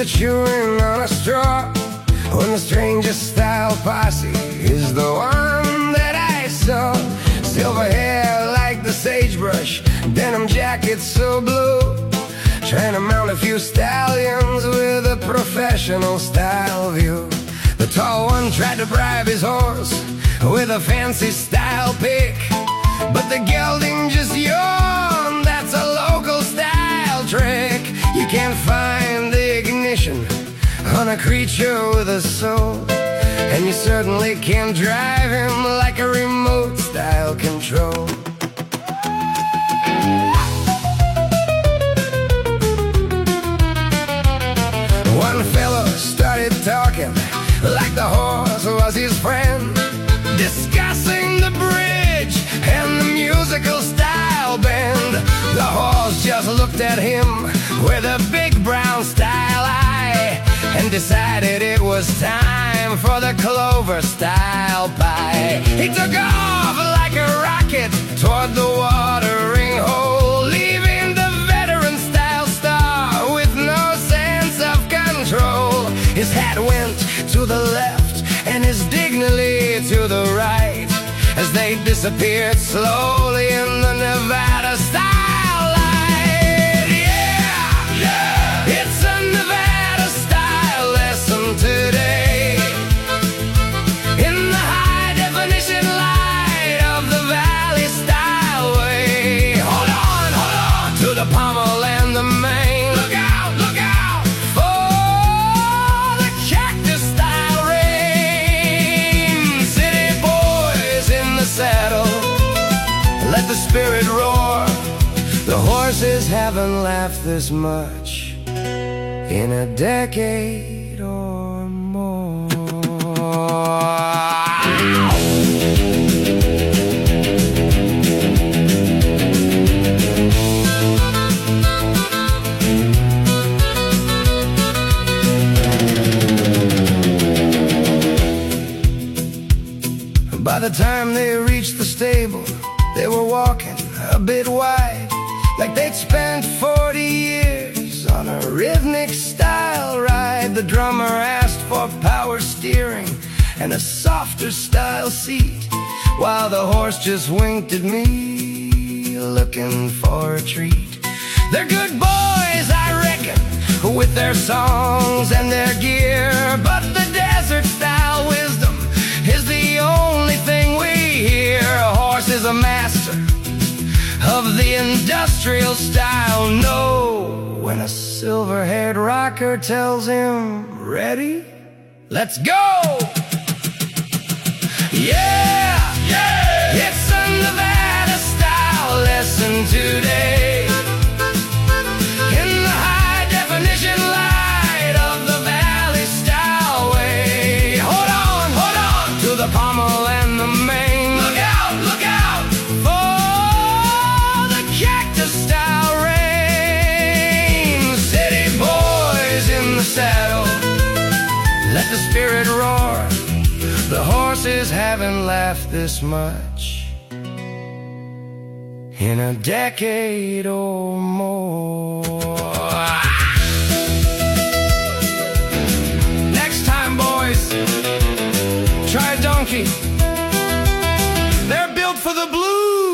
to chewing on a straw, when the strangest style posse is the one that I saw. Silver hair like the sagebrush, denim jacket so blue, trying to mount a few stallions with a professional style view. The tall one tried to bribe his horse with a fancy style pick, but the gelding just yawned. That's a local style trick. You can't find the ignition on a creature with a soul, and you certainly can't drive him like a remote style control. One fellow started talking like the horse was his friend, discussing the bridge and the musical style bend. The horse just looked at him with a big brown style eye and decided it was time for the Clover style pie. He took off like a rocket toward the watering hole, leaving the veteran style star with no sense of control. His hat went to the left and his dignity to the right, as they disappeared slowly in the Nevada style light. Yeah, yeah, it's a Nevada style lesson today, in the high definition light of the Valley style way. Hold on to the pommel and the mane. Look out for the cactus style rain. City boys in the saddle, let the spirit roar. The horses haven't laughed this much in a decade or more. By the time they reached the stable, they were walking a bit wide, like they'd spent 40 years on a rhythmic style ride. The drummer asked for power steering and a softer style seat, while the horse just winked at me, looking for a treat. They're good boys, I reckon, with their songs and their gear, but the desert style wisdom is the only thing we hear. A horse is a master of the industrial style. No, when a silver-haired rocker tells him, ready, let's go! Yeah, yeah, it's a Nevada style lesson today, in the high definition light of the Valley style way. Hold on to the pommel and the mane. Look out for the cactus style rain. City boys in the saddle, let the spirit roar. The horses haven't laughed this much in a decade or more. Next time, boys, try a donkey. They're built for the blues.